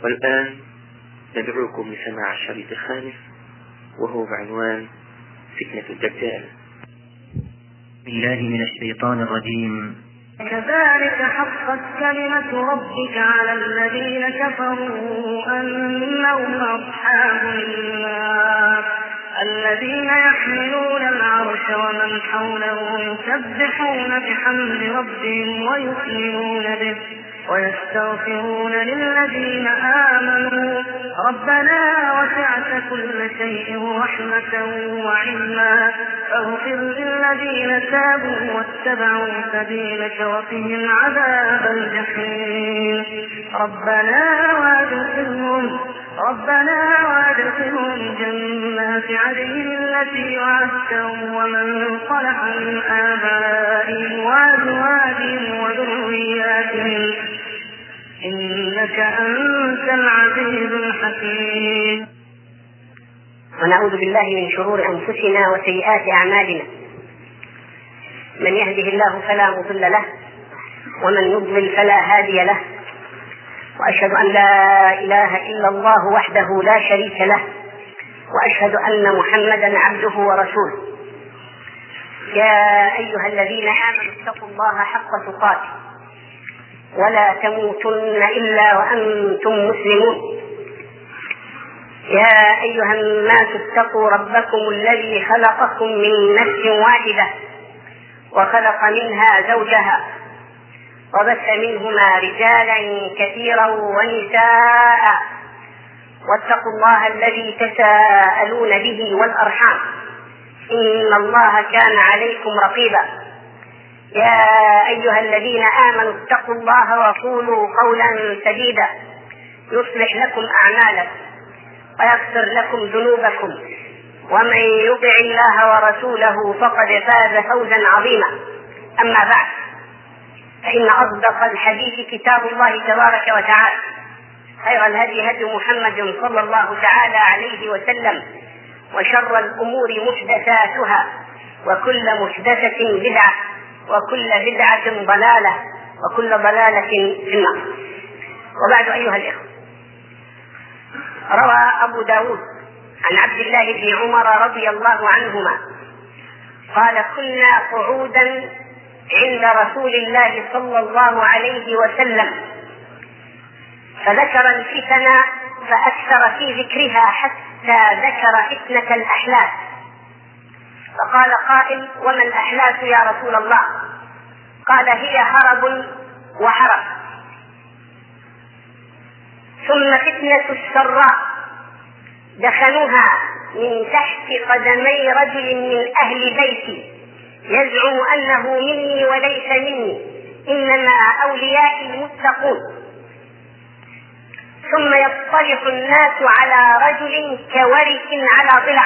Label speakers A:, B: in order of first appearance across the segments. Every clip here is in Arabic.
A: والآن ندعوكم لسماع الشريط الخامس وهو بعنوان فتنة الدجال. بالله من الشيطان الرجيم.
B: كذلك حقت كلمة ربك على الذين كفروا أنهم أصحاب النار الذين يحملون العرش ومن حوله يسبحون بحمد ربهم ويؤمنون به ويستغفرون للذين آمنوا ربنا وسعت كل شيء رحمة وعلما فاغفر للذين تابوا واتبعوا سبيلك وقهم عذاب الجحيم ربنا وادخلهم جنات عدن التي وعدتهم ومن صلح من آبائهم وأزواجهم وذرياتهم إنك أنت العزيز الحكيم.
C: ونعوذ بالله من شرور أنفسنا وسيئات أعمالنا، من يهده الله فلا مضل له ومن يضلل فلا هادي له، وأشهد أن لا إله إلا الله وحده لا شريك له، وأشهد أن محمدا عبده ورسوله. يا أيها الذين آمنوا اتقوا الله حق تقاته ولا تموتن إلا وأنتم مسلمون. يا أيها الناس اتقوا ربكم الذي خلقكم من نفس واحدة وخلق منها زوجها وبث منهما رجالا كثيرا ونساء واتقوا الله الذي تساءلون به والأرحام إن الله كان عليكم رقيبا. يا أيها الذين آمنوا اتقوا الله وقولوا قولا سديدا يصلح لكم أعمالكم ويغفر لكم ذنوبكم، ومن يطع الله ورسوله فقد فاز فوزا عظيما. أما بعد، فإن أصدق الحديث كتاب الله تبارك وتعالى، خير الهدي هدي محمد صلى الله تعالى عليه وسلم، وشر الأمور محدثاتها وكل محدثة بدعة وكل بدعة ضلالة وكل ضلالة في النار. وبعد، أيها الإخوة، روى أبو داود عن عبد الله بن عمر رضي الله عنهما قال: كنا قعودا عند رسول الله صلى الله عليه وسلم فذكر الفتن فأكثر في ذكرها حتى ذكر فتنة الأحلاف، فقال قائل: وما الأحلاف يا رسول الله؟ قال: هي هرب وحرب. ثم فتنة السراء دخلوها من تحت قدمي رجل من أهل بيتي يزعم أنه مني وليس مني، إنما أوليائي المتقون. ثم يصطلح الناس على رجل كورث على ضلع،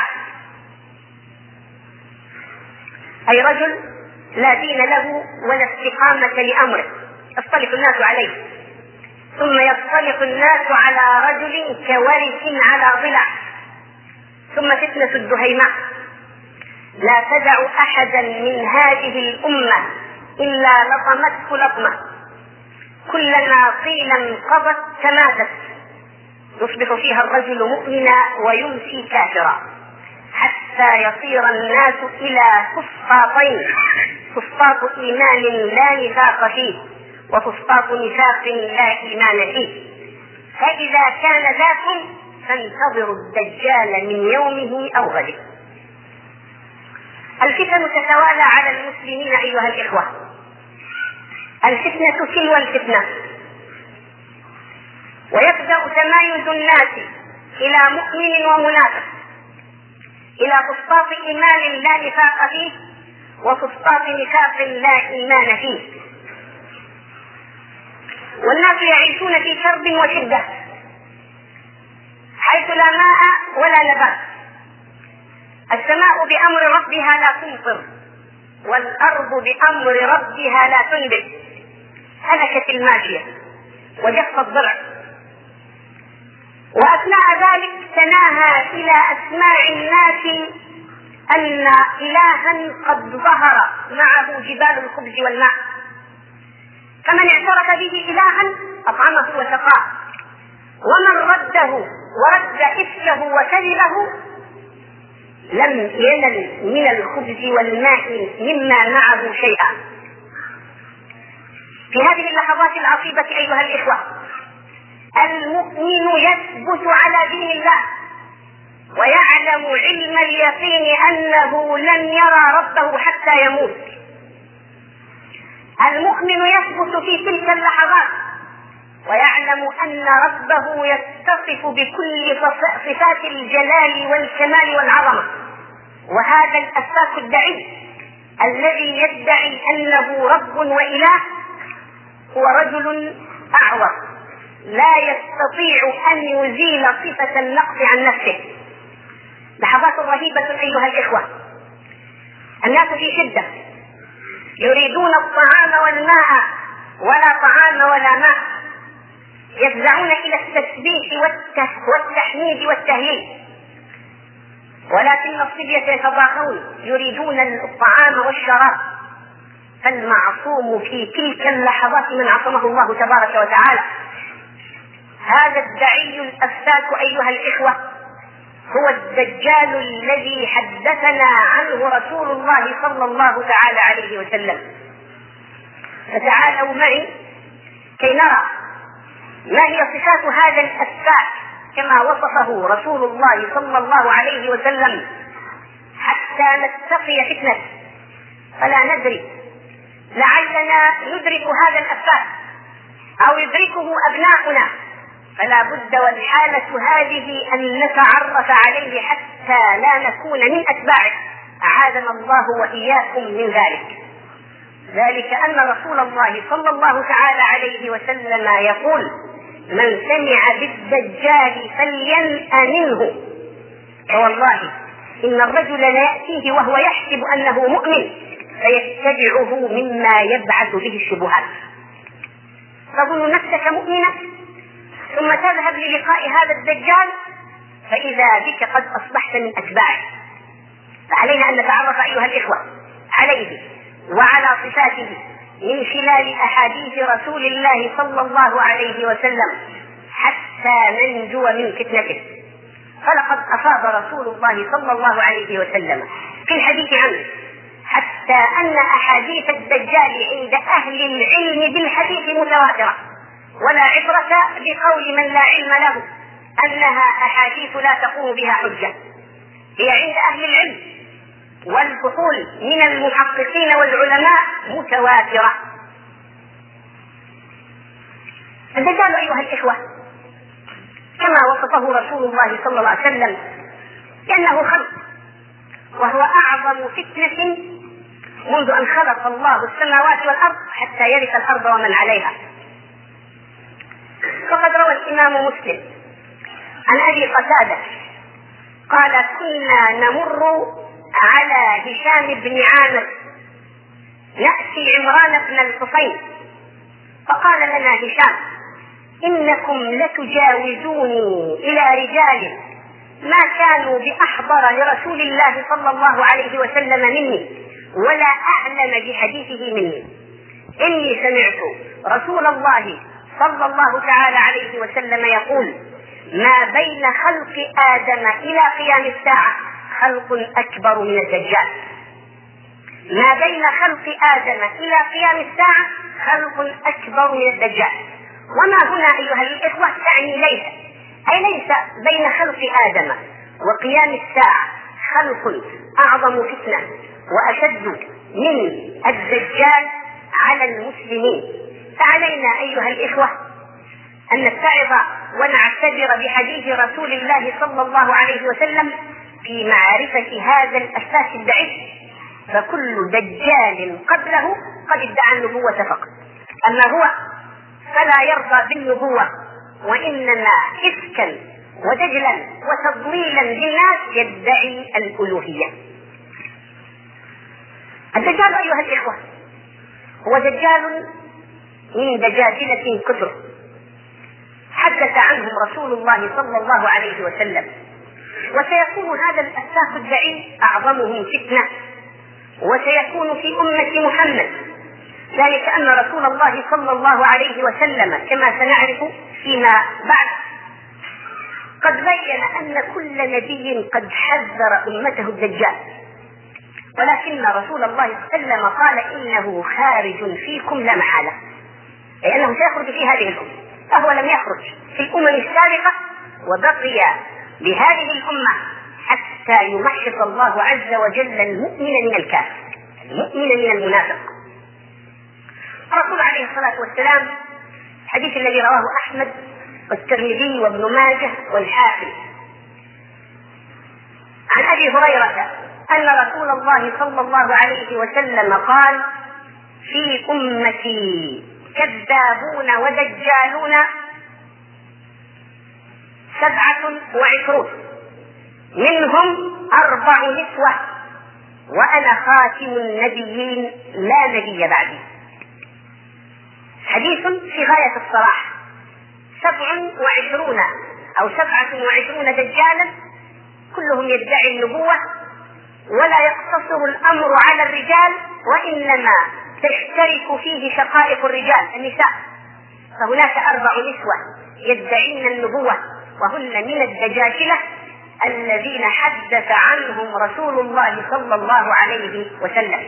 C: أي رجل لا دين له ولا استقامة لأمره، يصطلح الناس عليه. ثم يصطلح الناس على رجل كورث على ضلع. ثم فتنة الدهيماء لا تدع أحدا من هذه الأمة إلا لطمته لطمة، كلما قيل انقضت تماتت، يصبح فيها الرجل مؤمنا ويمسي كافرا، حتى يصير الناس إلى فسطاطين: فسطاط إيمان لا نفاق فيه، وفسطاط نفاق لا إيمان فيه. فإذا كان ذاكم فانتظروا الدجال من يومه أو غده. الفتن تتوالى على المسلمين أيها الإخوة، الفتنة تلو الفتنة، ويبدأ تمايز الناس إلى مؤمن ومنافق، إلى فسطاط إيمان لا نفاق فيه وفسطاط نفاق لا إيمان فيه. والناس يعيشون في كرب وشدة، حيث لا ماء ولا نبات. السماء بأمر ربها لا تمطر، والأرض بأمر ربها لا تنبت. هلكت الماشية وجف الضرع. وأثناء ذلك تناهى إلى أسماع الناس أن إلها قد ظهر معه جبال الخبز والماء، فمن اعترف به إلها أطعمه وسقاه، ومن رده ورد إفكه وكذبه لم ينل من الخبز والماء مما معه شيئا. في هذه اللحظات العصيبة أيها الإخوة، المؤمن يثبت على دين الله ويعلم علم اليقين أنه لن يرى ربه حتى يموت. المؤمن يثبت في تلك اللحظات ويعلم أن ربه يتصف بكل صفات الجلال والكمال والعظمة. وهذا الأفاك الدعي الذي يدعي أنه رب وإله هو رجل أعور لا يستطيع أن يزيل صفة النقص عن نفسه. لحظات رهيبة أيها الإخوة، الناس في شدة يريدون الطعام والماء ولا طعام ولا ماء، يفزعون إلى التسبيح والتحميد والتهليل، ولكن الصبية يتضاغون يريدون الطعام والشراب. فالمعصوم في تلك اللحظات من عصمه الله تبارك وتعالى هذا الدعي الأفاك أيها الإخوة هو الدجال الذي حدثنا عنه رسول الله صلى الله تعالى عليه وسلم. فتعالوا معي كي نرى ما هي صفات هذا الأفاك كما وصفه رسول الله صلى الله عليه وسلم حتى نتقي فتنة. فلا ندري، لعلنا ندرك هذا الأفاك أو يدركه أبناؤنا، فلا بد والحالة هذه أن نتعرف عليه حتى لا نكون من أتباعه، أعاذنا الله وإياكم من ذلك. ذلك أن رسول الله صلى الله تعالى عليه وسلم يقول: من سمع بالدجال فلينأ منه. فوالله إن الرجل لا يأتيه وهو يحسب أنه مؤمن فيتبعه مما يبعث به الشبهات. تظن نفسك مؤمنة ثم تذهب للقاء هذا الدجال فإذا بك قد أصبحت من أتباعه. فعلينا أن نتعرف أيها الإخوة عليه وعلى صفاته من خلال أحاديث رسول الله صلى الله عليه وسلم حتى ننجو من فتنته. فلقد أفاض رسول الله صلى الله عليه وسلم في الحديث عنه حتى أن أحاديث الدجال عند أهل العلم بالحديث متواترة، ولا عبرة بقول من لا علم له أنها أحاديث لا تقوم بها حجة. هي عند أهل العلم والفحول من المحققين والعلماء متواترة. الدجال أيها الإخوة كما وصفه رسول الله صلى الله عليه وسلم كأنه خلق، وهو أعظم فتنة منذ أن خلق الله السماوات والأرض حتى يرث الأرض ومن عليها. فقد روى الإمام مسلم عن أبي قتادة قال: كنا نمر على هشام بن عامر نأتي عمران بن الحصين، فقال لنا هشام: إنكم لتجاوزوني إلى رجال ما كانوا بأحضر لرسول الله صلى الله عليه وسلم مني ولا أعلم بحديثه مني. إني سمعت رسول الله صلى الله تعالى عليه وسلم يقول: ما بين خلق آدم إلى قيام الساعة خلق أكبر من الدجال. ما بين خلق آدم إلى قيام الساعة خلق أكبر من الدجال. وما هنا أيها الإخوة تعني ليس بين خلق آدم وقيام الساعة خلق أعظم فتنة وأشد من الدجال على المسلمين. فعلينا أيها الإخوة أن نتعظ ونعتبر بحديث رسول الله صلى الله عليه وسلم في معرفة هذا الأساس الضعيف. فكل دجال قبله قد ادعى النبوة فقط، أما هو فلا يرضى بالنبوة، وإنما إفكا ودجلا وتضليلا للناس يدعي الألوهية. الدجال أيها الإخوة هو دجال من دجاجلة كثر حدث عنهم رسول الله صلى الله عليه وسلم، وسيكون هذا الأساس الدعيم أعظمهم فتنة، وسيكون في أمة محمد. ذلك أن رسول الله صلى الله عليه وسلم كما سنعرف فيما بعد قد بين أن كل نبي قد حذر أمته الدجال، ولكن رسول الله صلى الله عليه وسلم قال إنه خارج فيكم لا محالة، لأنه سيخرج في هذه الأمة، فهو لم يخرج في الأمم السابقة وبقي بهذه الأمة حتى يمحص الله عز وجل المؤمن من الكافر، المؤمن من المنافق. الرسول عليه الصلاة والسلام الحديث الذي رواه أحمد والترمذي وابن ماجه والحاكم عن أبي هريرة أن رسول الله صلى الله عليه وسلم قال: في أمتي كذابون ودجالون 27 منهم 4 نسوة وأنا خاتم النبيين لا نبي بعدي. حديث في غاية الصراحة. 27 أو 27 دجالا كلهم يدعي النبوة، ولا يقتصر الأمر على الرجال، وإنما تشترك فيه شقائق الرجال النساء، فهناك 4 نسوة يدعين النبوة وهن من الدجاجلة الذين حدث عنهم رسول الله صلى الله عليه وسلم.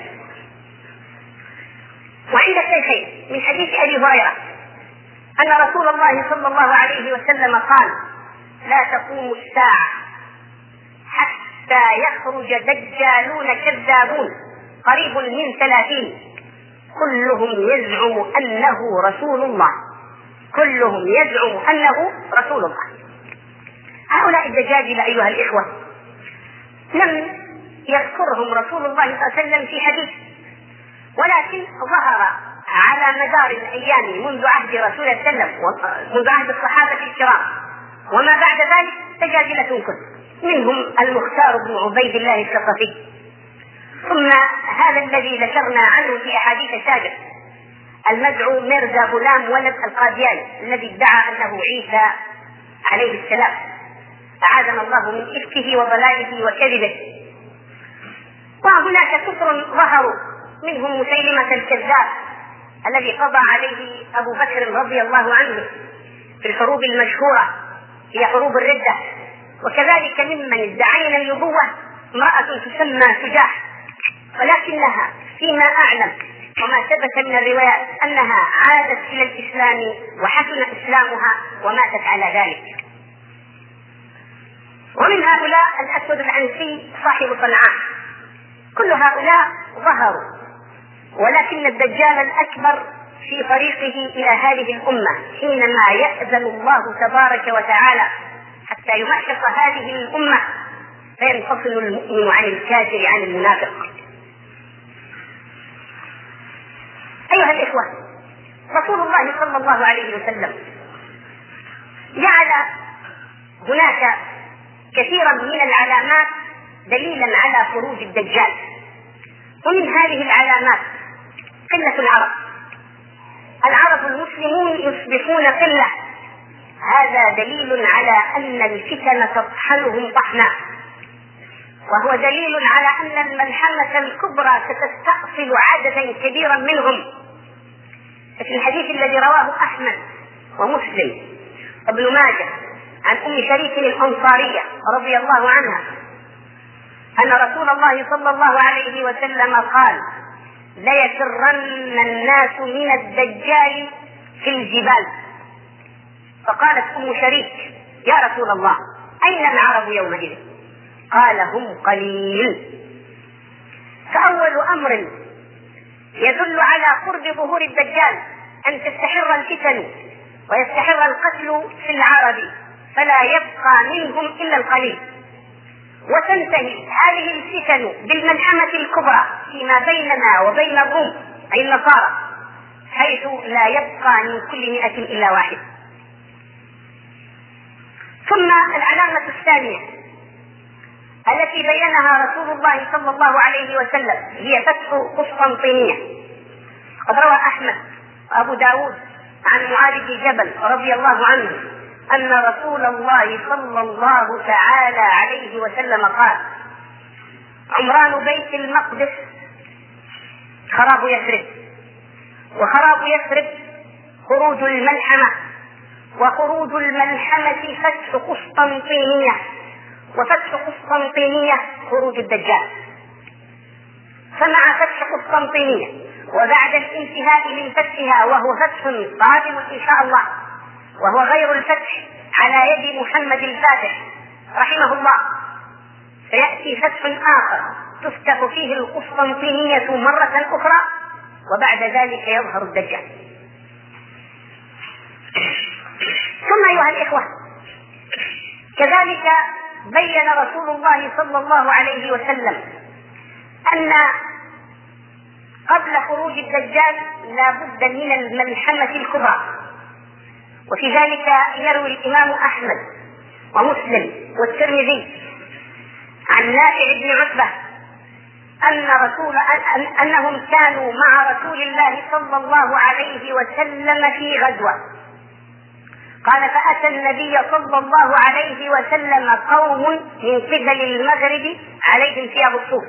C: وعند الشيخين من حديث أبي هريرة أن رسول الله صلى الله عليه وسلم قال: لا تقوم الساعة حتى يخرج دجالون كذابون قريب من 30 كلهم يزعم أنه رسول الله، كلهم يزعم أنه رسول الله. هؤلاء الدجاجلة أيها الإخوة لم يذكرهم رسول الله صلى الله عليه وسلم في حديث، ولكن ظهر على مدار الأيام منذ عهد رسول الله صلى الله عليه وسلم ومنذ عهد الصحابة الكرام وما بعد ذلك دجاجلة كثر، منهم المختار بن عبيد الله الثقفي، ثم هذا الذي ذكرنا عنه في أحاديث سابقة المدعو ميرزا غلام ولد القادياني الذي ادعى أنه عيسى عليه السلام، أعاذنا الله من إفكه وضلاله وكذبه. وهناك كثر ظهروا، منهم مسيلمة الكذاب الذي قضى عليه أبو بكر رضي الله عنه في الحروب المشهورة هي حروب الردة. وكذلك ممن ادعين النبوة امرأة تسمى سجاح، ولكنها فيما أعلم وما ثبت من الروايات أنها عادت إلى الإسلام وحسن إسلامها وماتت على ذلك. ومن هؤلاء الأسود العنسي صاحب صنعاء. كل هؤلاء ظهروا، ولكن الدجال الأكبر في طريقه إلى هذه الأمة حينما يأذن الله تبارك وتعالى حتى يمحص هذه الأمة فينفصل المؤمن عن الكافر عن المنافق. أيها الإخوة، رسول الله صلى الله عليه وسلم جعل هناك كثيرا من العلامات دليلا على خروج الدجال، ومن هذه العلامات قلة العرب المسلمون يصبحون قلة، هذا دليل على أن الفتن تطحنهم طحنا، وهو دليل على أن الملحمة الكبرى ستستأصل عددا كبيرا منهم. في الحديث الذي رواه أحمد ومسلم وابن ماجه عن أم شريك الأنصارية رضي الله عنها أن رسول الله صلى الله عليه وسلم قال: ليفرن الناس من الدجال في الجبال. فقالت أم شريك: يا رسول الله أين العرب يومئذ؟ قال: هم قليل. فأول أمر يدل على قرب ظهور الدجال أن تستحر الفتن ويستحر القتل في العرب فلا يبقى منهم إلا القليل، وتنتهي هذه الفتن بالملحمة الكبرى فيما بيننا وبين الروم أي النصارى، حيث لا يبقى من كل 100 إلا واحد. ثم العلامة الثانية التي بينها رسول الله صلى الله عليه وسلم هي فتح قسطنطينية. قد روى أحمد وأبو داود عن معاذ بن جبل رضي الله عنه أن رسول الله صلى الله تعالى عليه وسلم قال: عمران بيت المقدس خراب يثرب، وخراب يثرب خروج الملحمة، وخروج الملحمة فتح قسطنطينية، وفتح قسطنطينية خروج الدجال. فمع فتح قسطنطينية وبعد الانتهاء من فتحها، وهو فتح قادم إن شاء الله، وهو غير الفتح على يد محمد الفاتح رحمه الله، سيأتي فتح آخر تفتح فيه القسطنطينية مرة أخرى، وبعد ذلك يظهر الدجال. ثم أيها الإخوة، كذلك بين رسول الله صلى الله عليه وسلم أن قبل خروج الدجال لا بد من الملحمة الكبرى، وفي ذلك يروي الإمام أحمد ومسلم والترمذي عن نافع بن عتبة أنهم كانوا مع رسول الله صلى الله عليه وسلم في غزوة. قال: فأتى النبي صلى الله عليه وسلم قوم من قبل المغرب عليهم ثياب الصوف،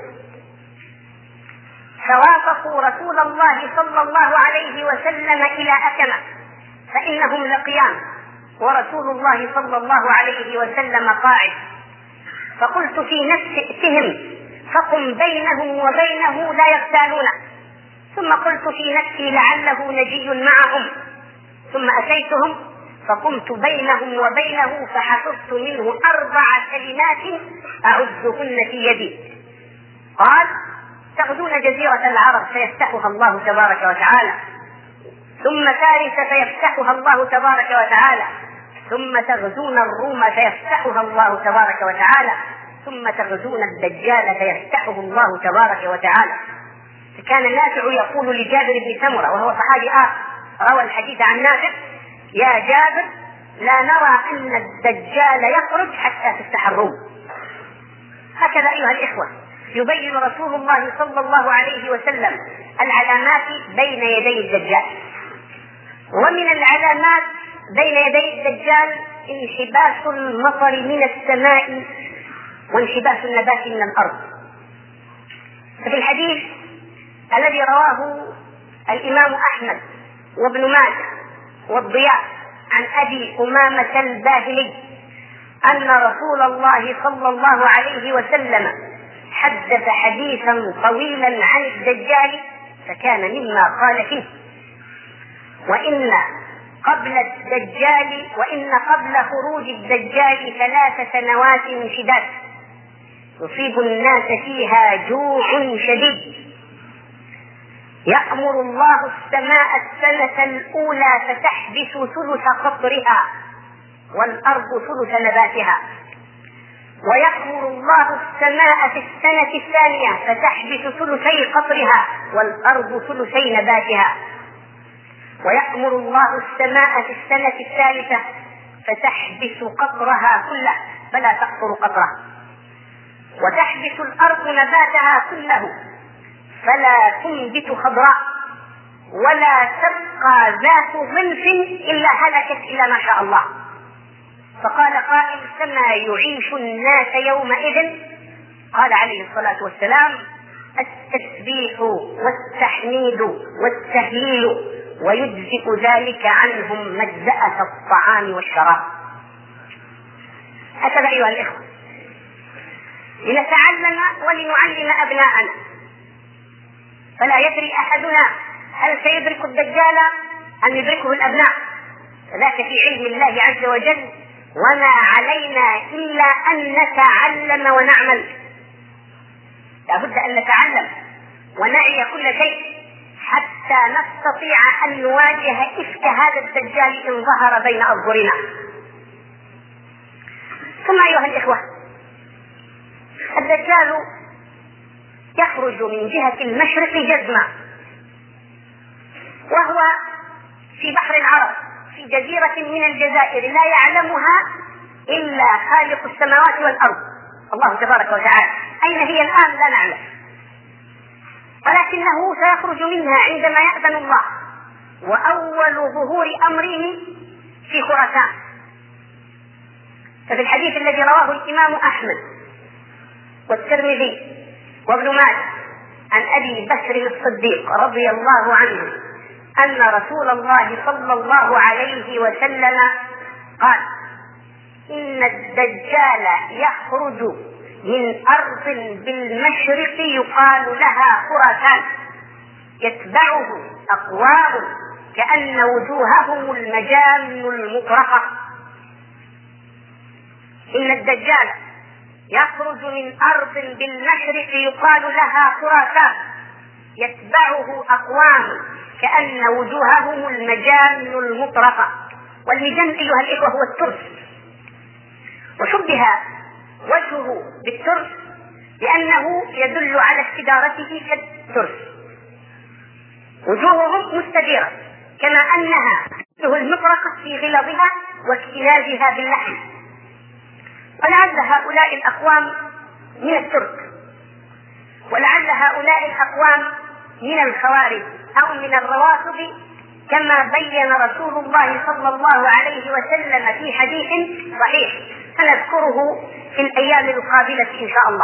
C: فوافقوا رسول الله صلى الله عليه وسلم إلى أكمة، فإنهم لقيام ورسول الله صلى الله عليه وسلم قاعد. فقلت في نفس ائتهم فقم بينهم وبينه لا يغتالون، ثم قلت في نفسي لعله نجي معهم، ثم أتيتهم فقمت بينهم وبينه فحفظت منه 4 كلمات أعدهن في يدي. قال: تغزون جزيرة العرب فيفتحها الله تبارك وتعالى، ثم فارس فيفتحها الله تبارك وتعالى، ثم تغزون الروم فيفتحها الله تبارك وتعالى، ثم تغزون الدجال فيفتحه الله تبارك وتعالى. فكان نافع يقول لجابر بن سمرة وهو صحابي آخر روى الحديث عن نافع: يا جابر، لا نرى أن الدجال يخرج حتى تفتح الروم. هكذا أيها الإخوة يبين رسول الله صلى الله عليه وسلم العلامات بين يدي الدجال. ومن العلامات بين يدي الدجال انحباس المطر من السماء وانحباس النبات من الأرض. ففي الحديث الذي رواه الإمام أحمد وابن ماجه والضياء عن أبي أمامة الباهلي أن رسول الله صلى الله عليه وسلم حدث حديثا طويلا عن الدجال، فكان مما قال فيه: وإن قبل خروج الدجال 3 سنوات شداد يصيب الناس فيها جوع شديد، يأمر الله السماء السنة الأولى فتحبس ثلث قطرها والأرض ثلث نباتها، ويأمر الله السماء في السنة الثانية فتحبس ثلثي قطرها والأرض ثلثي نباتها، ويأمر الله السماء في السنة الثالثة فتحبس قطرها كله فلا تقطر قطره، وتحبس الأرض نباتها كله فلا تنبت خضراء، ولا تبقى ذات ظلف إلا هلكت إلا ما شاء الله. فقال قائل: كما يعيش الناس يومئذ؟ قال عليه الصلاة والسلام: التسبيح والتحميد والتهليل، ويجزئ ذلك عنهم مجزأة الطعام والشراب. هكذا أيها الإخوة لنتعلم ولنعلم أبناءنا، فلا يدري أحدنا هل سيدرك الدجال أم يدركه الأبناء، فذاك في علم الله عز وجل، وما علينا إلا أن نتعلم ونعمل. لا بد أن نتعلم ونعي كل شيء حتى نستطيع أن نواجه إفك هذا الدجال إن ظهر بين أظهرنا. ثم أيها الإخوة، الدجال يخرج من جهة المشرق جزما، وهو في بحر العرب في جزيرة من الجزائر لا يعلمها إلا خالق السماوات والأرض الله تبارك وتعالى. أين هي الآن لا نعلم، ولكنه سيخرج منها عندما يأذن الله، وأول ظهور أمره في خراسان. ففي الحديث الذي رواه الإمام أحمد والترمذي وابن ماجه عن أبي بكر الصديق رضي الله عنه أن رسول الله صلى الله عليه وسلم قال: إن الدجال يخرج من أرض بالمشرق يقال لها خراسان، يتبعه أقوام كأن وجوههم المجان المطرقة. إن الدجال يخرج من أرض بالمشرق يقال لها خراسان، يتبعه أقوام كأن وجوههم المجان المطرقة. والمجان أيها الإخوة هو الترس، وشبه وجهه بالترس لأنه يدل على استدارته كالترس. وجوههم مستديرة كما أنها المطرقة في غلظها واكتنازها باللحم. ولعل هؤلاء الأقوام من الترك، ولعل هؤلاء الأقوام من الخوارج أو من الروافض، كما بين رسول الله صلى الله عليه وسلم في حديث صحيح سنذكره في الأيام القابلة إن شاء الله.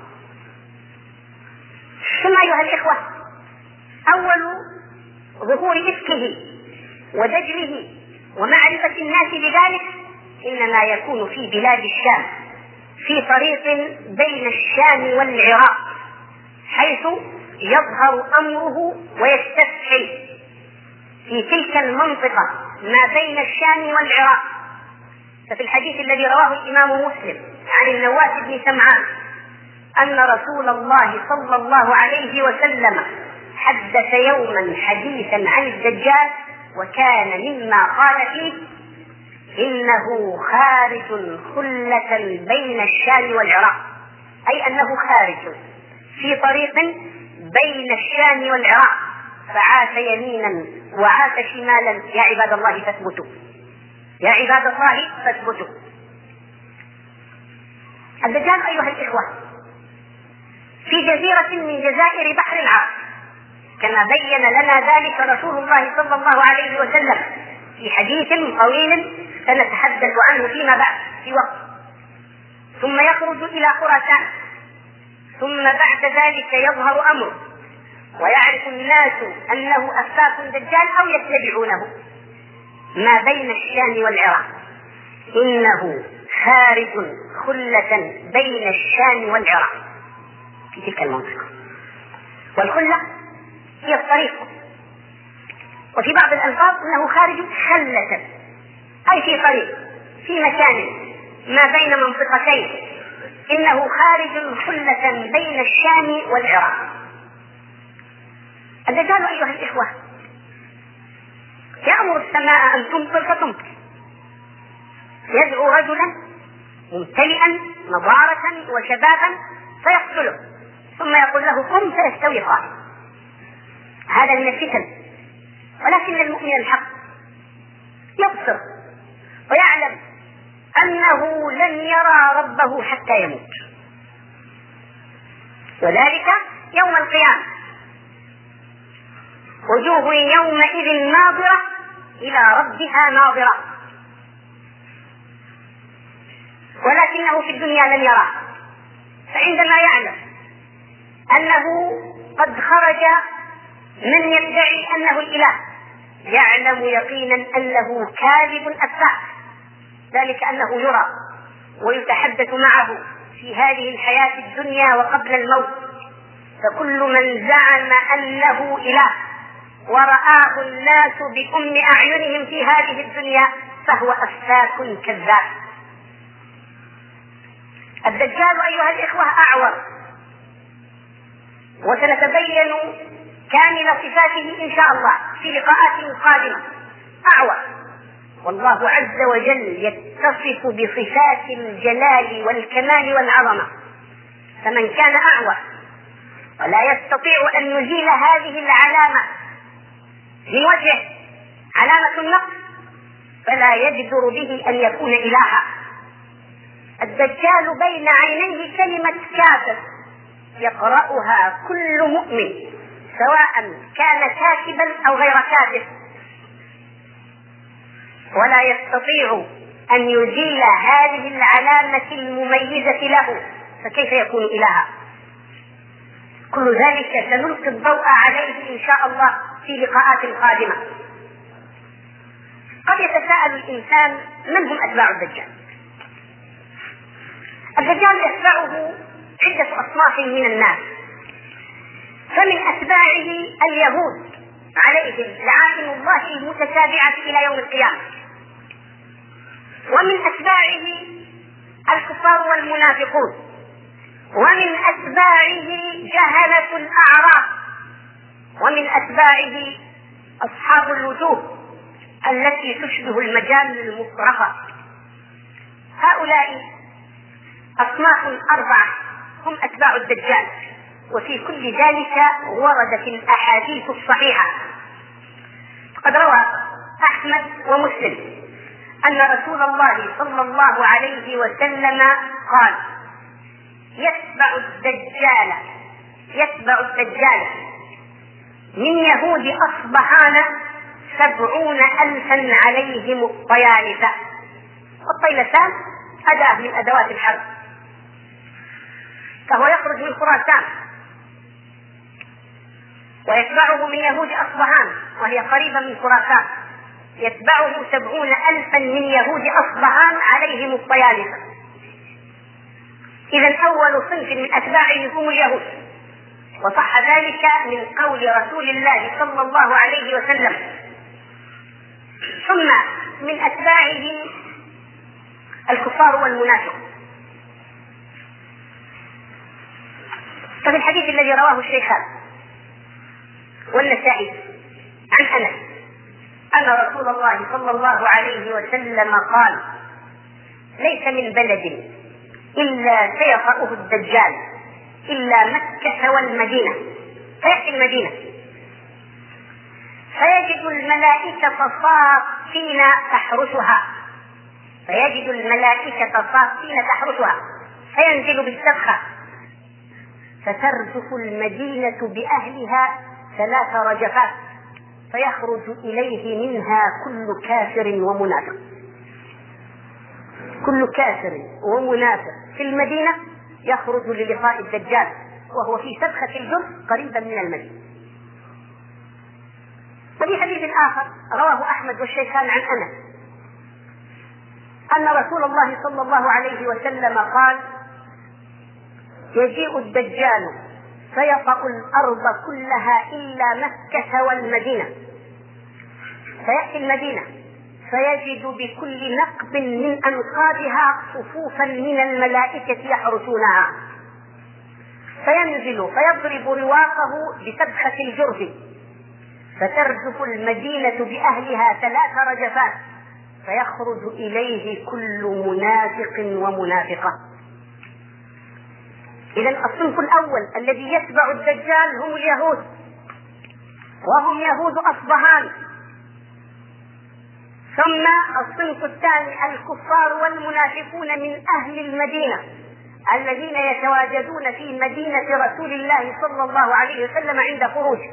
C: ثم أيها الإخوة، أول ظهور إفكه ودجله ومعرفة الناس بذلك إنما يكون في بلاد الشام، في طريق بين الشام والعراق، حيث يظهر أمره ويستفحل في تلك المنطقة ما بين الشام والعراق. ففي الحديث الذي رواه الإمام مسلم عن النواس بن سمعان أن رسول الله صلى الله عليه وسلم حدث يوما حديثا عن الدجال، وكان مما قال فيه: إنه خارج خلة بين الشام والعراق، أي أنه خارج في طريق بين الشام والعراق، فعاش يمينا وعاش شمالا. يا عباد الله فاثبتوا، يا عباد الله فاثبتوا. الدجال أيها الإخوة في جزيرة من جزائر بحر العرب، كما بين لنا ذلك رسول الله صلى الله عليه وسلم في حديث طويل سنتحدث عنه فيما بعد في وقت. ثم يخرج إلى خراسان، ثم بعد ذلك يظهر أمره ويعرف الناس أنه أفاك دجال أو يتبعونه ما بين الشام والعراق. إنه خارج خلة بين الشام والعراق في تلك المنطقة. والخلة هي الطريق، وفي بعض الألفاظ أنه خارج خلة، أي في طريق في مكان ما بين منطقتين. إنه خارج خلة بين الشام والعراق. الدجال أيها الإخوة يأمر السماء أن تمطر فتمطر، يدعو رجلا ممتلئا نضارة وشبابا فيقتله، ثم يقول له قم فيستوي قائما. هذا من الفتن. ولكن المؤمن الحق يبصر ويعلم أنه لن يرى ربه حتى يموت، وذلك يوم القيامة. وجوه يومئذ ناظرة إلى ربها ناظرة، ولكنه في الدنيا لم يراه. فعندما يعلم أنه قد خرج من يدعي أنه الإله، يعلم يقينا أنه كاذب أفاك، ذلك أنه يرى ويتحدث معه في هذه الحياة الدنيا وقبل الموت. فكل من زعم أنه إله ورآه الناس بأم أعينهم في هذه الدنيا فهو أفاك كذاب. الدجال أيها الإخوة أعور، وسنتبين كامل صفاته إن شاء الله في لقاءات قادمة. أعور، والله عز وجل يتصف بصفات الجلال والكمال والعظمة، فمن كان أعور ولا يستطيع أن يزيل هذه العلامة من وجهه، علامة النقص، فلا يجدر به أن يكون إلها. الدجال بين عينيه كلمة كافر يقرأها كل مؤمن سواء كان كاتبا أو غير كاتب، ولا يستطيع أن يزيل هذه العلامة المميزة له، فكيف يكون إلها؟ كل ذلك سنلقي الضوء عليه إن شاء الله في لقاءات قادمة. قد يتساءل الإنسان من هم أتباع الدجال؟ الدجال يتبعه عدة أصناف من الناس، فمن أتباعه اليهود عليهم لعائن الله المتتابعة إلى يوم القيامة، ومن أتباعه الكفار والمنافقون، ومن أتباعه جهلة الأعراب، ومن أتباعه أصحاب الوجوه التي تشبه المجال المفرغة. هؤلاء أصناف أربعة هم أتباع الدجال، وفي كل ذلك وردت الأحاديث الصحيحة. قد روى أحمد ومسلم أن رسول الله صلى الله عليه وسلم قال: يتبع الدجال من يهود أصبهان 70,000 عليهم الطيالسة. والطيلسان أداة من أدوات الحرب، فهو يخرج من خراسان، ويتبعه من يهود أصبهان وهي قريبة من خراسان، يتبعه 70,000 من يهود أصبهان عليهم الطيالسة. إذن أول صنف من أتباعه هم اليهود، وصح ذلك من قول رسول الله صلى الله عليه وسلم. ثم من أتباعه الكفار والمنافق. ففي الحديث الذي رواه الشيخان والنسائي عن أنس أن رسول الله صلى الله عليه وسلم قال: ليس من بلد إلا سيطأه الدجال إلا مكة والمدينة. فيأتي المدينة فيجد الملائكة صافين تحرسها، فينزل بالسبخة فترجف المدينة بأهلها 3 رجفات، فيخرج إليه منها كل كافر ومنافق. كل كافر ومنافق في المدينة يخرج للقاء الدجال وهو في سبخة الجرف قريبا من المدينة. وفي حديث آخر رواه أحمد والشيخان عن أنس أن رسول الله صلى الله عليه وسلم قال: يجيء الدجال فيطأ الأرض كلها إلا مكة والمدينة، فيأتي المدينة فيجد بكل نقب من أنقابها صفوفا من الملائكة يحرسونها، فينزل فيضرب رواقه بسبخة الجرف فترجف المدينة بأهلها 3 رجفات، فيخرج إليه كل منافق ومنافقة. إذن الصنف الأول الذي يتبع الدجال هم اليهود، وهم يهود أصبهان. ثم الصنف الثاني الكفار والمنافقون من أهل المدينة الذين يتواجدون في مدينة رسول الله صلى الله عليه وسلم عند خروجه.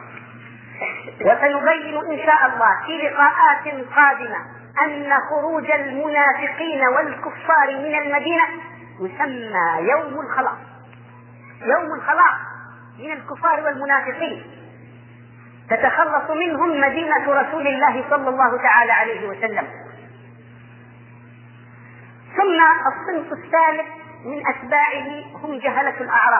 C: وسنبين إن شاء الله في لقاءات قادمة أن خروج المنافقين والكفار من المدينة يسمى يوم الخلاص، يوم الخلاص من الكفار والمنافقين، تتخلص منهم مدينة رسول الله صلى الله تعالى عليه وسلم. ثم الصنف الثالث من أتباعه هم جهلة الأعراب.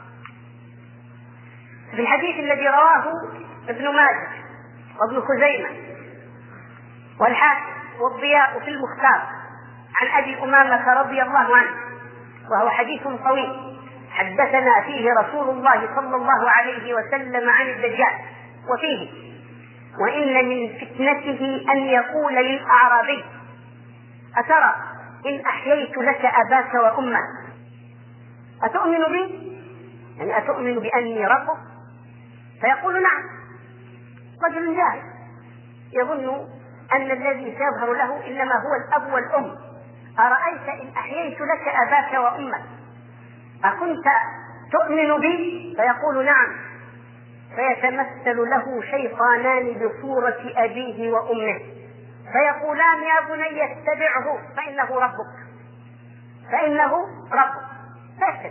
C: في الحديث الذي رواه ابن ماجه وابن خزيمة والحاكم والضياء في المختار عن أبي أمامة رضي الله عنه، وهو حديث طويل حدثنا فيه رسول الله صلى الله عليه وسلم عن الدجال، وفيه: وإن من فتنته أن يقول للأعرابي: أترى إن أحييت لك أباك وأمك أتؤمن بي؟ يعني أتؤمن بأني ربك؟ فيقول: نعم. رجل جاهل يظن أن الذي سيظهر له إنما هو الأب والأم: أرأيت إن أحييت لك أباك وأمك أكنت تؤمن بي؟ فيقول: نعم. فيتمثل له شيطانان بصورة أبيه وأمه فيقولان: يا بني اتبعه فإنه ربك. فاسد.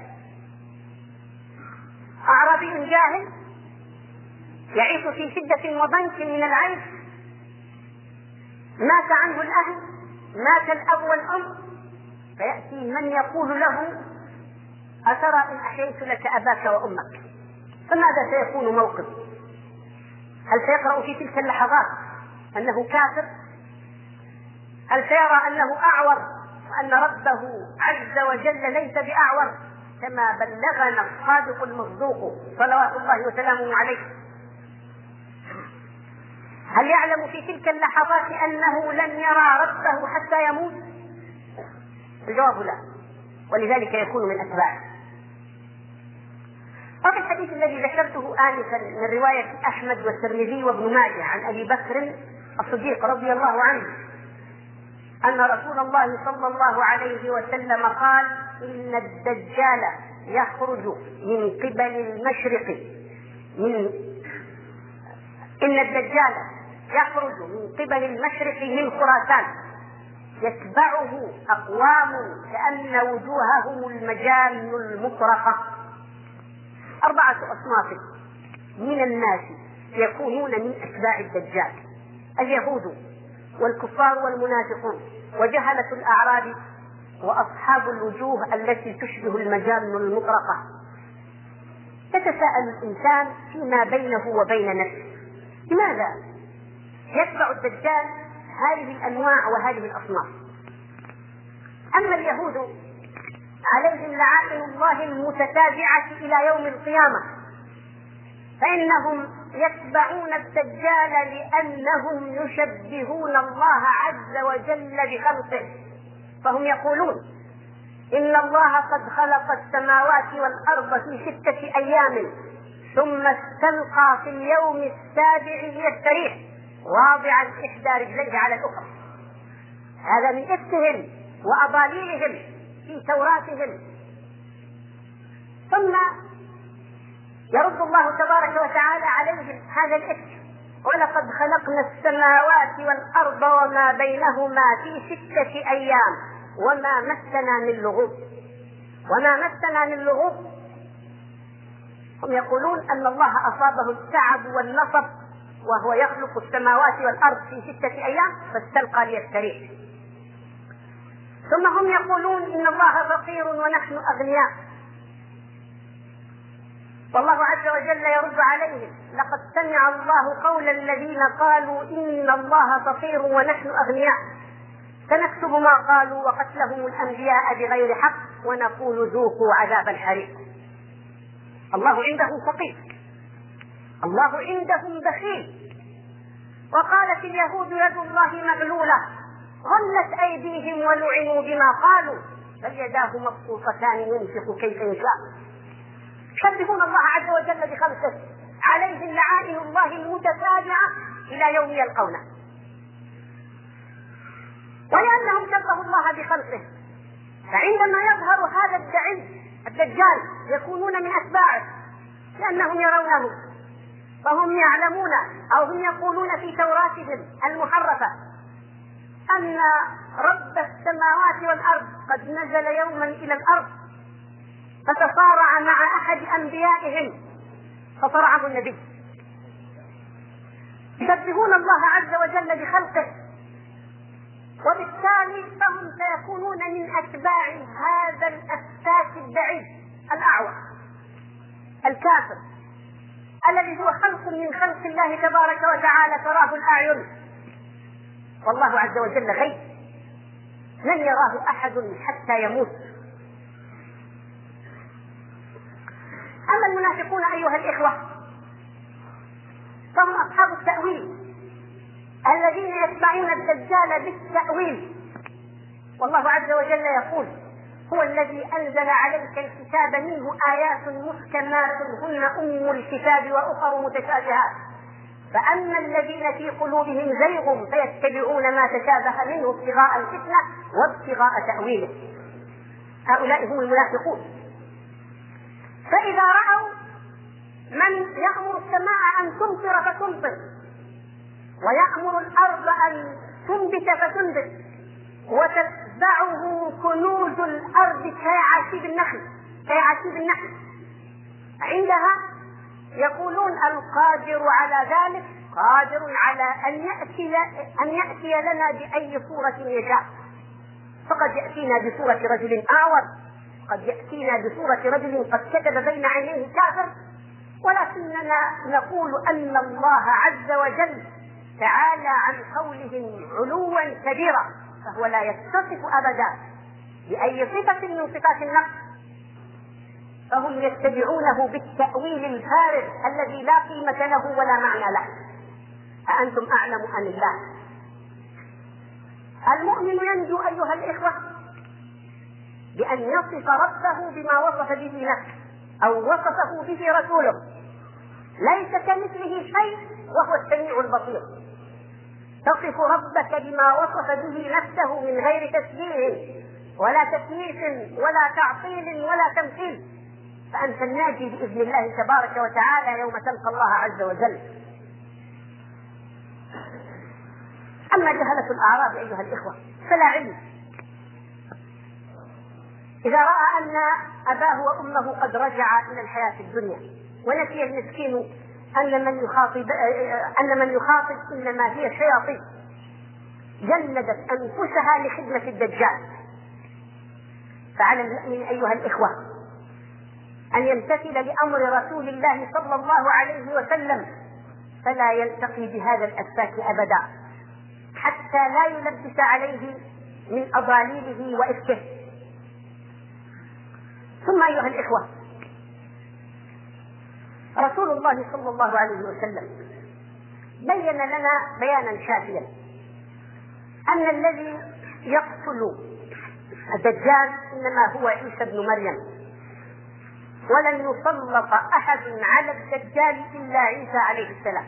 C: أعرابي جاهل يعيش في شدة وضنك من العيش مات عنه الأهل، مات الأب والأم، فيأتي من يقول له أترى إن أحييت لك أباك وأمك، فماذا سيكون موقف؟ هل سيقرأ في تلك اللحظات أنه كافر؟ هل سيرى أنه أعور وأن ربه عز وجل ليس بأعور كما بلغنا الصادق المصدوق صلوات الله وسلامه عليه؟ هل يعلم في تلك اللحظات أنه لن يرى ربه حتى يموت؟ الجواب لا، ولذلك يكون من أتباعه. وفي الحديث الذي ذكرته آنفا من رواية أحمد والترمذي وابن ماجه عن أبي بكر الصديق رضي الله عنه أن رسول الله صلى الله عليه وسلم قال: إن الدجال يخرج من قبل المشرق من خراسان، يتبعه أقوام كأن وجوههم المجان المطرقة. 4 أصناف من الناس يكونون من أتباع الدجال: اليهود والكفار والمنافقون وجهلة الأعراب وأصحاب الوجوه التي تشبه المجان المطرقة. يتساءل الإنسان فيما بينه وبين نفسه: لماذا يتبع الدجال هذه الأنواع وهذه الأصناف؟ أما اليهود عليهم لعائن الله المتتابعة إلى يوم القيامة، فإنهم يتبعون الدجال لأنهم يشبهون الله عز وجل بخلقه، فهم يقولون: إن الله قد خلق السماوات والأرض في 6 أيام ثم استلقى في اليوم السابع ليستريح واضعا إحدى رجليه على الأخرى. هذا من إفكهم وأضاليلهم في توراتهم. ثم يرد الله تبارك وتعالى عليهم هذا الإفك: ولقد خلقنا السماوات والأرض وما بينهما في 6 أيام وما مسنا من لغوب. هم يقولون أن الله أصابه التعب والنصب وهو يخلق السماوات والأرض في 6 أيام فاستلقى ليستريح. ثم هم يقولون إن الله فقير ونحن أغنياء، والله عز وجل يرد عليهم: لقد سمع الله قول الذين قالوا إن الله فقير ونحن أغنياء، سنكتب ما قالوا وقتلهم الأنبياء بغير حق ونقول ذوقوا عذاب الحريق. الله عندهم فقير، الله عندهم بخيل. وقالت اليهود يد الله مغلولة غلت أيديهم ولعنوا بما قالوا بل يداه مبسوطتان ينفق كيف يشاء. يشبهون الله عز وجل بخلقه، عليهم لعائن الله المتتابعة إلى يوم يلقونه. ولأنهم شبهوا الله بخلقه فعندما يظهر هذا الدجال يكونون من أتباعه، لأنهم يرونه، فهم يعلمون أو هم يقولون في توراتهم المحرفة أن رب السماوات والأرض قد نزل يوما إلى الأرض فتصارع مع أحد أنبيائهم فصرعه النبي. يشبهون الله عز وجل بخلقه، وبالتالي فهم سيكونون من أتباع هذا الأساس البعيد الأعور الكافر الذي هو خلق من خلق الله تبارك وتعالى تراه الأعين، والله عز وجل غيب لن يراه أحد حتى يموت. أما المنافقون أيها الإخوة فهم أصحاب التأويل الذين يتبعون الدجال بالتأويل. والله عز وجل يقول: هو الذي أنزل عليك الكتاب منه آيات محكمات هن أم الكتاب وأخر متشابهات فأما الذين في قلوبهم زيغ فيتبعون ما تشابه منه ابتغاء الفتنة وابتغاء تأويله. هؤلاء هم المنافقون. فإذا رأوا من يأمر السماء أن تمطر فتمطر ويأمر الأرض أن تنبت فتنبت وتتبعه كنوز الأرض كيعاشيب النخل عندها يقولون: القادر على ذلك قادر على أن يأتي لنا بأي صورة يشاء. فقد يأتينا بصورة رجل أعور، قد يأتينا بصورة رجل قد كتب بين عينيه كافر، ولكننا نقول أن الله عز وجل تعالى عن قولهم علوا كبيرا، فهو لا يتصف أبدا بأي صفة من صفات النقص، فهم يتبعونه بالتأويل الفارغ الذي لا قيمة له ولا معنى له. أأنتم أعلم أم الله؟ المؤمن ينجو أيها الإخوة بأن يصف ربه بما وصف به نفسه أو وصفه به رسوله، ليس كمثله شيء وهو السميع البصير. تصف ربك بما وصف به نفسه من غير تشبيه ولا تكييف ولا تعطيل ولا تمثيل، فأنت الناجي بإذن الله تبارك وتعالى يوم تلقى الله عز وجل. أما جهلة الأعراب أيها الإخوة فلا علم. إذا رأى أن أباه وأمه قد رجعا إلى الحياة الدنيا ونسي المسكين أن من يخاطب إنما هي شياطين جلدت أنفسها لخدمة الدجال، فعلى المؤمن أيها الإخوة أن يمتثل لأمر رسول الله صلى الله عليه وسلم، فلا يلتقي بهذا الأفاك أبدا حتى لا يلبس عليه من أضاليله وإفكه. ثم أيها الإخوة، رسول الله صلى الله عليه وسلم بين لنا بيانا شافيا أن الذي يقتل الدجال إنما هو عيسى بن مريم، ولن يسلط أحد على الدجال إلا عيسى عليه السلام.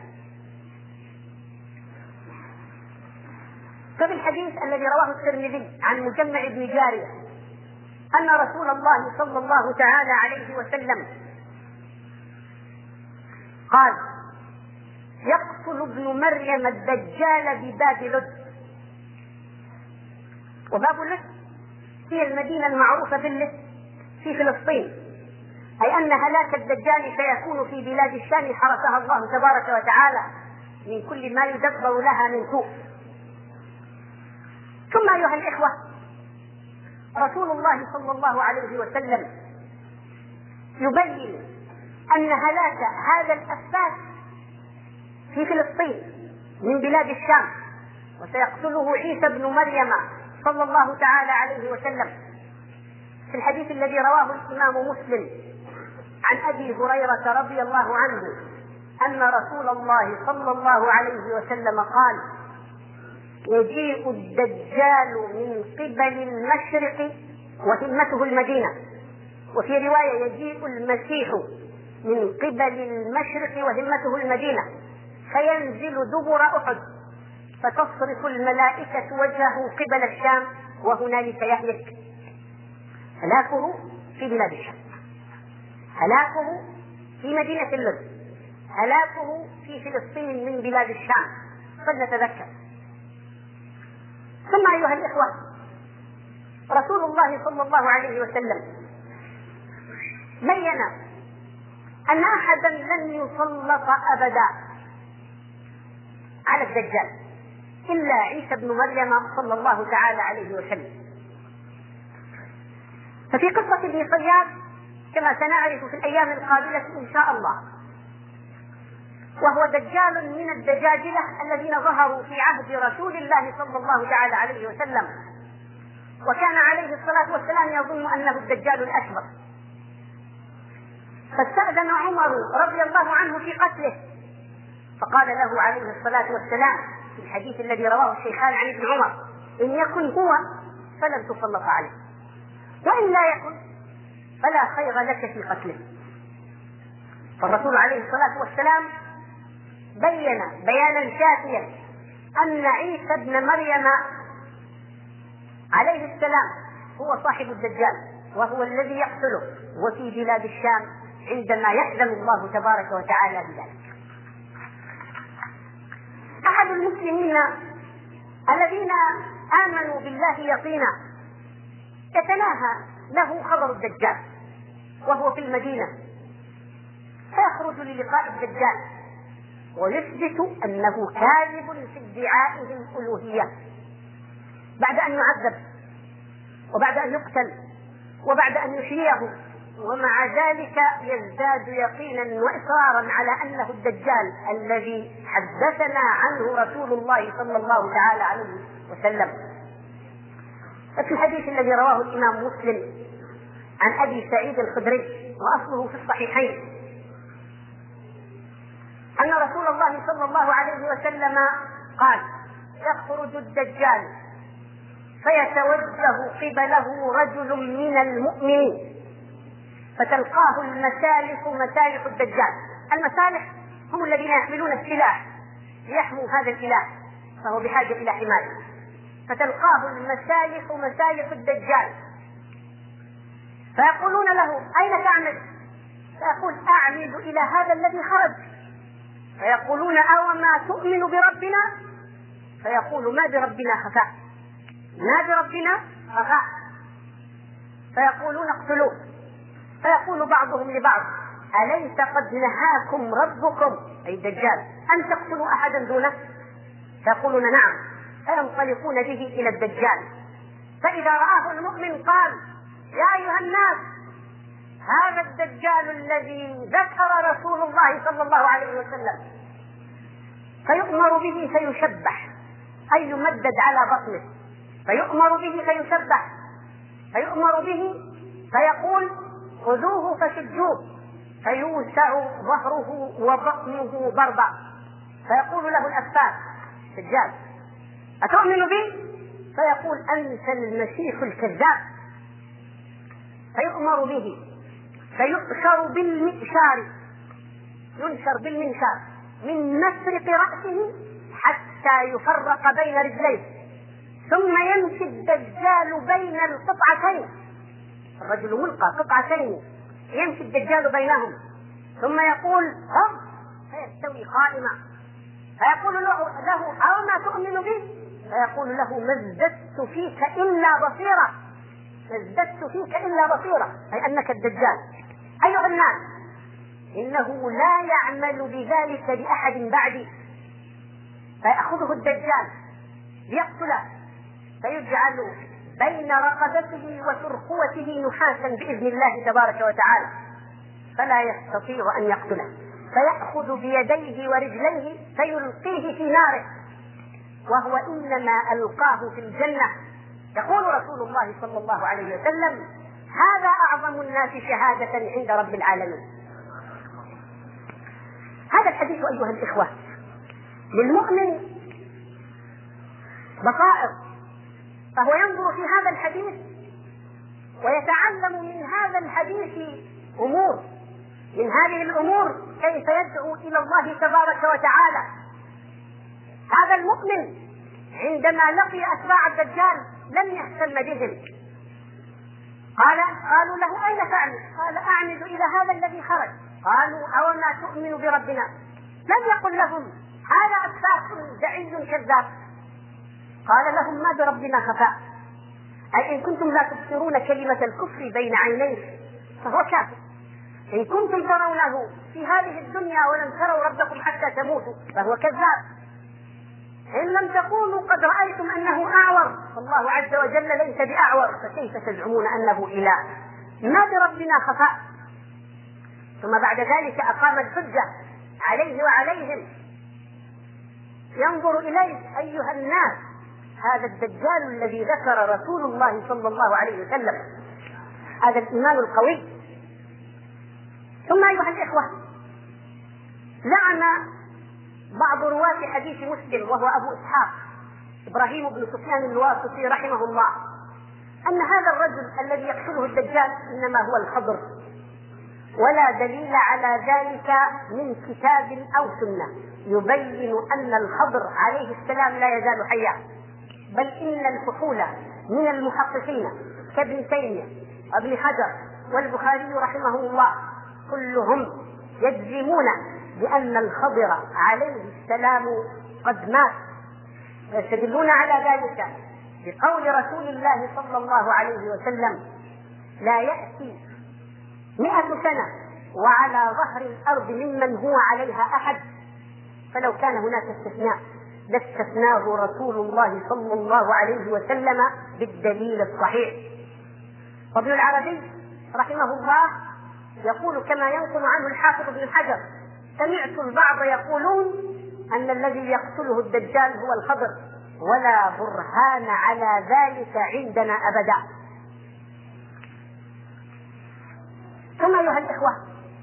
C: ففي الحديث الذي رواه الترمذي عن مجمع بن جارية أن رسول الله صلى الله تعالى عليه وسلم قال: يقتل ابن مريم الدجال بباب لد. وباب لد هي المدينة المعروفة باللد في فلسطين، أي أن هلاك الدجال سيكون في بلاد الشام حرسها الله تبارك وتعالى من كل ما يدبر لها من سوء. ثم أيها الإخوة، رسول الله صلى الله عليه وسلم يبين أن هلاك هذا الأفاك في فلسطين من بلاد الشام وسيقتله عيسى بن مريم صلى الله تعالى عليه وسلم في الحديث الذي رواه الإمام مسلم عن أبي هريرة رضي الله عنه أن رسول الله صلى الله عليه وسلم قال: يجيء الدجال من قبل المشرق وهمته المدينة، وفي رواية يجيء المسيح من قبل المشرق وهمته المدينة، فينزل دبر أحد فتصرف الملائكة وجهه قبل الشام وهنالك يهلك. هلاكه في بلاد الشام، هلاكه في مدينة اللد، هلاكه في فلسطين من بلاد الشام، فلنتذكر. ثم أيها الإخوة، رسول الله صلى الله عليه وسلم بين أن أحدا لن يسلط أبدا على الدجال إلا عيسى بن مريم صلى الله تعالى عليه وسلم. ففي قصة ابن صياد كما سنعرف في الأيام القابلة إن شاء الله، وهو دجال من الدجاجلة الذين ظهروا في عهد رسول الله صلى الله تعالى عليه وسلم، وكان عليه الصلاة والسلام يظن أنه الدجال الأكبر، فاستأذن عمر رضي الله عنه في قتله، فقال له عليه الصلاة والسلام في الحديث الذي رواه الشيخان عن ابن عمر: إن يكن هو فلن تسلط عليه، وإن لا يكن فلا خير لك في قتله. فالرسول عليه الصلاة والسلام بين بيانا شافيا أن عيسى ابن مريم عليه السلام هو صاحب الدجال وهو الذي يقتله، وفي بلاد الشام عندما يأذن الله تبارك وتعالى بذلك. أحد المسلمين الذين آمنوا بالله يقينا يتناهى له خبر الدجال وهو في المدينة، فيخرج للقاء الدجال ويثبت أنه كاذب في ادعائه الألوهية بعد أن يعذب وبعد أن يقتل وبعد أن يحييه، ومع ذلك يزداد يقينا وإصرارا على أنه الدجال الذي حدثنا عنه رسول الله صلى الله تعالى عليه وسلم. في الحديث الذي رواه الإمام مسلم عن أبي سعيد الخدري وأصله في الصحيحين أن رسول الله صلى الله عليه وسلم قال: يخرج الدجال فيتوجه قبله رجل من المؤمنين فتلقاه المسالح مسالح الدجال. المسالح هم الذين يحملون السلاح ليحموا هذا الإله، فهو بحاجة إلى حماية. فتلقاه المسالح مسالح الدجال فيقولون له: أين تعمل؟ فيقول: أعمد إلى هذا الذي خرج. فيقولون: أو ما تؤمن بربنا؟ فيقول: ما بربنا خفاء، ما بربنا خفاء. فيقولون: اقتلوه. فيقول بعضهم لبعض: أليس قد نهاكم ربكم أي الدجال أن تقتلوا أحدا دونه؟ فيقولون: نعم. فينطلقون به إلى الدجال، فإذا رآه المؤمن قال: يا أيها الناس، هذا الدجال الذي ذكر رسول الله صلى الله عليه وسلم. فيؤمر به فيشبح، أي يمدد على بطنه، فيؤمر به فيشبح، فيؤمر به فيقول: خذوه فشجوه، فيوسع ظهره وبطنه ضربا. فيقول له الأفاك الدجال: أتؤمن بي؟ فيقول: أنت المسيح الكذاب. فيؤمر به فيؤشر بالمئشار، ينشر بالمنشار من مفرق رأسه حتى يفرق بين رجليه، ثم يمشي الدجال بين القطعتين. الرجل ملقى قطعتين يمشي الدجال بينهم، ثم يقول: هم، فيستوي قائما. فيقول له: أو ما تؤمن به؟ فيقول له: ما ازددت فيك إلا بصيرة، ما ازددت فيك إلا بصيرة، أي أنك الدجال. أيها الناس، إنه لا يعمل بذلك لأحد بعدي. فيأخذه الدجال ليقتله، فيجعل بين رقبته وترقوته نحاسا بإذن الله تبارك وتعالى، فلا يستطيع أن يقتله. فيأخذ بيديه ورجليه فيلقيه في ناره، وهو إنما ألقاه في الجنة. يقول رسول الله صلى الله عليه وسلم: هذا أعظم الناس شهادة عند رب العالمين. هذا الحديث أيها الإخوة للمؤمن بصائر، فهو ينظر في هذا الحديث ويتعلم من هذا الحديث أمور، من هذه الأمور كيف يدعو إلى الله تبارك وتعالى. هذا المؤمن عندما لقي أتباع الدجال لم يهتم بهم. قالوا له: أين تعمد؟ قال: أعمد إلى هذا الذي خرج. قالوا: أو ما تؤمن بربنا؟ لم يقل لهم: هذا أسفاك دعي كذاب. قال لهم: ما بربنا خفاء، أي إن كنتم لا تبصرون كلمة الكفر بين عينيه فهو كافر، إن كنتم ترونه في هذه الدنيا ولم تروا ربكم حتى تموتوا فهو كذاب، إن لم تكونوا قد رأيتم أنه أعور فالله عز وجل ليس بأعور، فكيف تزعمون أنه إله؟ ما بربنا خفاء. ثم بعد ذلك أقام الحجة عليه وعليهم. ينظر إليه: أيها الناس، هذا الدجال الذي ذكر رسول الله صلى الله عليه وسلم. هذا الإيمان القوي. ثم أيها الإخوة، زعم بعض رواة حديث مسلم وهو أبو إسحاق إبراهيم بن سفيان الواسطي رحمه الله أن هذا الرجل الذي يقتله الدجال إنما هو الخضر، ولا دليل على ذلك من كتاب أو سنة يبين أن الخضر عليه السلام لا يزال حيا، بل إن الفحول من المحققين كابن تيمية وابن حجر والبخاري رحمه الله كلهم يجزمون بأن الخضر عليه السلام قد مات، ويستدلون على ذلك بقول رسول الله صلى الله عليه وسلم: لا يأتي 100 سنة وعلى ظهر الأرض ممن هو عليها أحد
D: فلو كان هناك استثناء لاستثناه رسول الله صلى الله عليه وسلم بالدليل الصحيح. وابن العربي رحمه الله يقول كما ينقل عنه الحافظ ابن حجر: سمعت البعض يقولون أن الذي يقتله الدجال هو الخضر، ولا برهان على ذلك عندنا أبدا. ثم أيها الإخوة،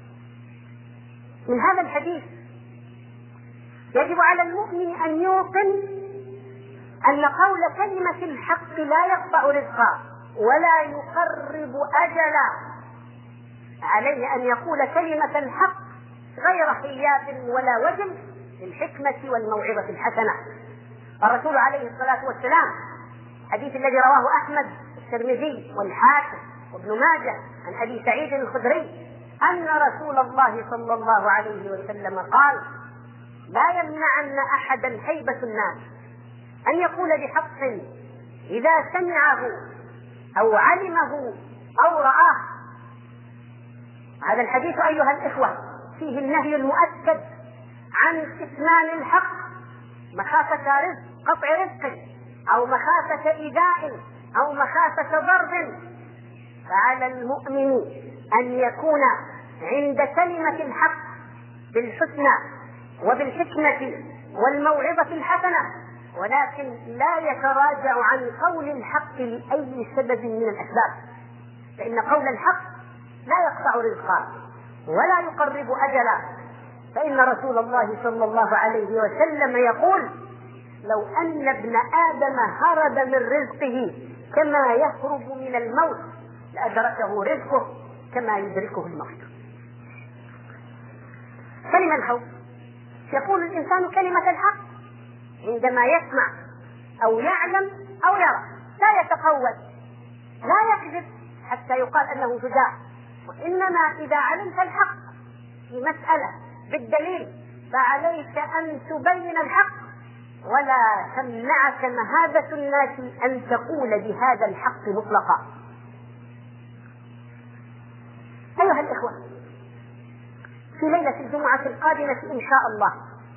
D: من هذا الحديث يجب على المؤمن أن يوقن أن قول كلمة الحق لا يقطع رزقا ولا يقرب أجلا. عليه أن يقول كلمة الحق غير حياد ولا وجل بالحكمة والموعظة الحسنة. الرسول عليه الصلاة والسلام حديث الذي رواه أحمد الترمذي والحاكم وابن ماجه عن أبي سعيد الخدري أن رسول الله صلى الله عليه وسلم قال: لا يمنعن أحدا هيبة الناس أن يقول بحق إذا سمعه أو علمه أو رآه. هذا الحديث أيها الإخوة فيه النهي المؤكد عن كتمان الحق مخافة قطع رزق أو مخافة إيذاء أو مخافة ضرب. فعلى المؤمن أن يكون عند كلمة الحق بالحسنى وبالحكمة والموعظة الحسنة، ولكن لا يتراجع عن قول الحق لأي سبب من الأسباب، فإن قول الحق لا يقطع رزقا ولا يقرب أجلا. فإن رسول الله صلى الله عليه وسلم يقول: لو أن ابن آدم هرب من رزقه كما يهرب من الموت لأدركه رزقه كما يدركه الموت. كلمة الخوف يقول الإنسان كلمة الحق عندما يسمع أو يعلم أو يرى، لا يتقول، لا يكذب حتى يقال أنه شجاع، وإنما إذا علمت الحق في مسألة بالدليل فعليك أن تبين الحق، ولا تمنعك مهابة الناس أن تقول بهذا الحق مطلقا. أيها الإخوة، في ليلة الجمعة القادمة إن شاء الله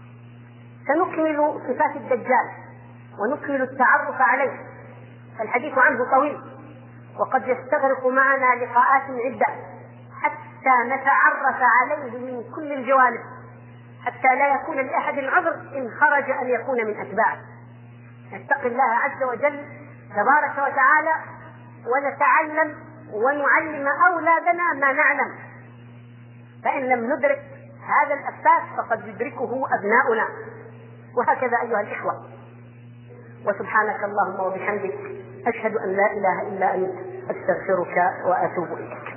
D: سنكمل صفات الدجال ونكمل التعرف عليه، فالحديث عنه طويل وقد يستغرق معنا لقاءات عدة حتى نتعرف عليه من كل الجوانب، حتى لا يكون لأحد عذر إن خرج أن يكون من أتباعه. نتقي الله عز وجل تبارك وتعالى ونتعلم ونعلم أولادنا ما نعلم، فإن لم ندرك هذا الأساس فقد يدركه أبناؤنا. وهكذا أيها الإخوة، وسبحانك اللهم وبحمدك أشهد أن لا إله إلا أنت أستغفرك وأتوب إليك.